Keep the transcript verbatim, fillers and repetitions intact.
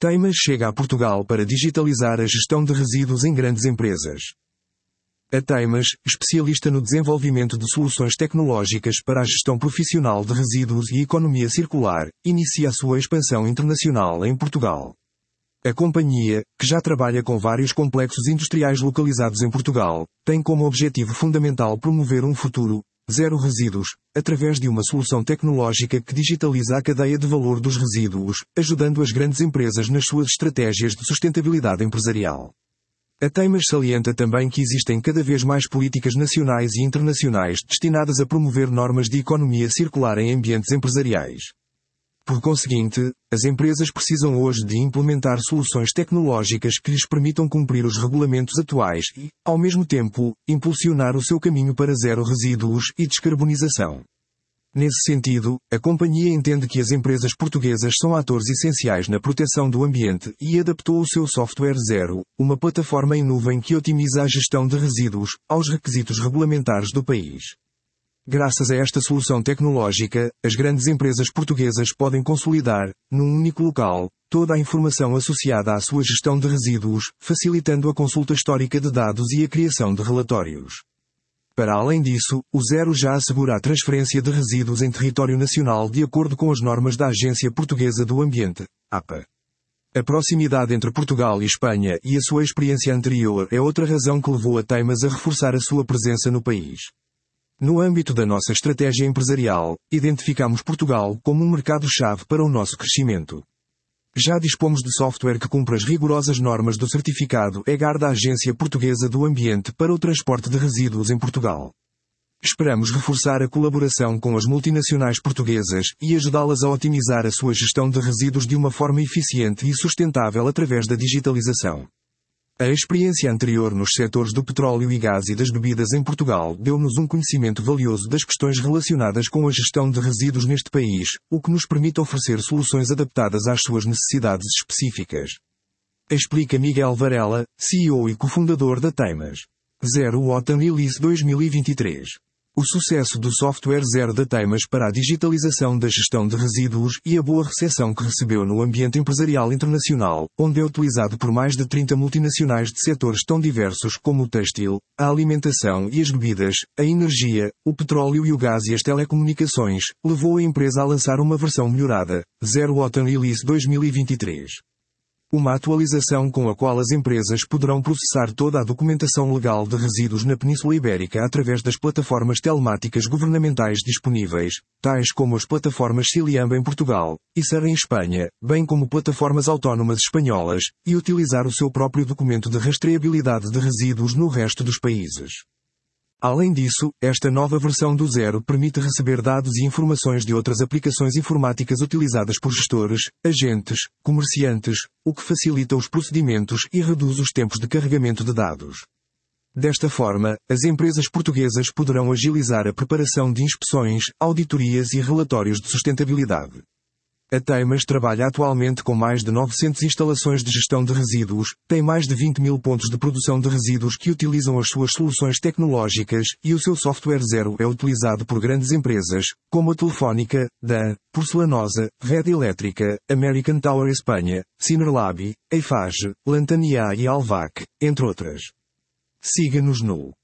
Teimas chega a Portugal para digitalizar a gestão de resíduos em grandes empresas. A Teimas, especialista no desenvolvimento de soluções tecnológicas para a gestão profissional de resíduos e economia circular, inicia a sua expansão internacional em Portugal. A companhia, que já trabalha com vários complexos industriais localizados em Portugal, tem como objetivo fundamental promover um futuro zero resíduos, através de uma solução tecnológica que digitaliza a cadeia de valor dos resíduos, ajudando as grandes empresas nas suas estratégias de sustentabilidade empresarial. A Teimas salienta também que existem cada vez mais políticas nacionais e internacionais destinadas a promover normas de economia circular em ambientes empresariais. Por conseguinte, as empresas precisam hoje de implementar soluções tecnológicas que lhes permitam cumprir os regulamentos atuais e, ao mesmo tempo, impulsionar o seu caminho para zero resíduos e descarbonização. Nesse sentido, a companhia entende que as empresas portuguesas são atores essenciais na proteção do ambiente e adaptou o seu software Zero, uma plataforma em nuvem que otimiza a gestão de resíduos, aos requisitos regulamentares do país. Graças a esta solução tecnológica, as grandes empresas portuguesas podem consolidar, num único local, toda a informação associada à sua gestão de resíduos, facilitando a consulta histórica de dados e a criação de relatórios. Para além disso, o Zero já assegura a transferência de resíduos em território nacional de acordo com as normas da Agência Portuguesa do Ambiente, A P A. A proximidade entre Portugal e Espanha e a sua experiência anterior é outra razão que levou a Teimas a reforçar a sua presença no país. No âmbito da nossa estratégia empresarial, identificamos Portugal como um mercado-chave para o nosso crescimento. Já dispomos de software que cumpre as rigorosas normas do certificado E G A R da Agência Portuguesa do Ambiente para o transporte de resíduos em Portugal. Esperamos reforçar a colaboração com as multinacionais portuguesas e ajudá-las a otimizar a sua gestão de resíduos de uma forma eficiente e sustentável através da digitalização. A experiência anterior nos setores do petróleo e gás e das bebidas em Portugal deu-nos um conhecimento valioso das questões relacionadas com a gestão de resíduos neste país, o que nos permite oferecer soluções adaptadas às suas necessidades específicas. Explica Miguel Varela, C E O e cofundador da Teimas. Zero Ocean Release dois mil e vinte e três. O sucesso do software Zero da Teimas para a digitalização da gestão de resíduos e a boa recepção que recebeu no ambiente empresarial internacional, onde é utilizado por mais de trinta multinacionais de setores tão diversos como o têxtil, a alimentação e as bebidas, a energia, o petróleo e o gás e as telecomunicações, levou a empresa a lançar uma versão melhorada, Zero Ocean Release dois mil e vinte e três. Uma atualização com a qual as empresas poderão processar toda a documentação legal de resíduos na Península Ibérica através das plataformas telemáticas governamentais disponíveis, tais como as plataformas Ciliamba em Portugal, e SER em Espanha, bem como plataformas autónomas espanholas, e utilizar o seu próprio documento de rastreabilidade de resíduos no resto dos países. Além disso, esta nova versão do Zero permite receber dados e informações de outras aplicações informáticas utilizadas por gestores, agentes, comerciantes, o que facilita os procedimentos e reduz os tempos de carregamento de dados. Desta forma, as empresas portuguesas poderão agilizar a preparação de inspeções, auditorias e relatórios de sustentabilidade. A Teimas trabalha atualmente com mais de novecentas instalações de gestão de resíduos, tem mais de vinte mil pontos de produção de resíduos que utilizam as suas soluções tecnológicas e o seu software Zero é utilizado por grandes empresas, como a Telefónica, D A M, Porcelanosa, Red Elétrica, American Tower Espanha, Cinerlab, Eiffage, Lantania e Alvac, entre outras. Siga-nos no